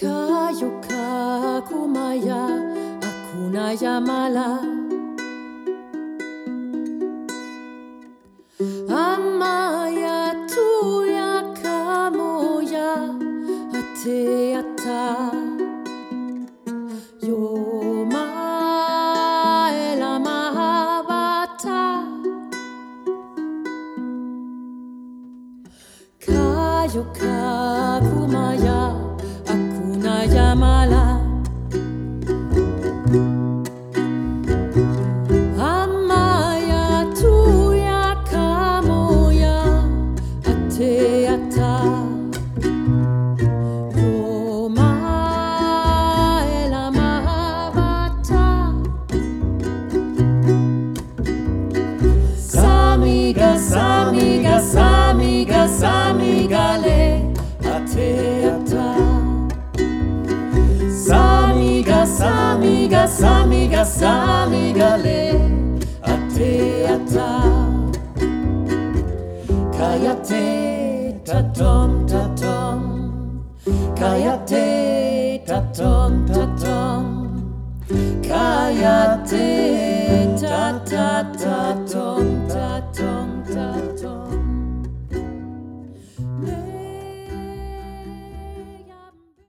Kayo ka kumaya, hakuna yamala. Amaya tuya kamoya, ate ata. Yoma ela mahabata. Kayo ka kumaya, hakuna yamala. Amaya tuya kamoya, ate ata. Yoma ela mahabata. Samiga, samiga, samiga, samigale, ate ata. Samiga, samiga, samiga, samigale, ate ata. Kayate tatom tatom, kayate tatom tatom, kayate ta ta tatom.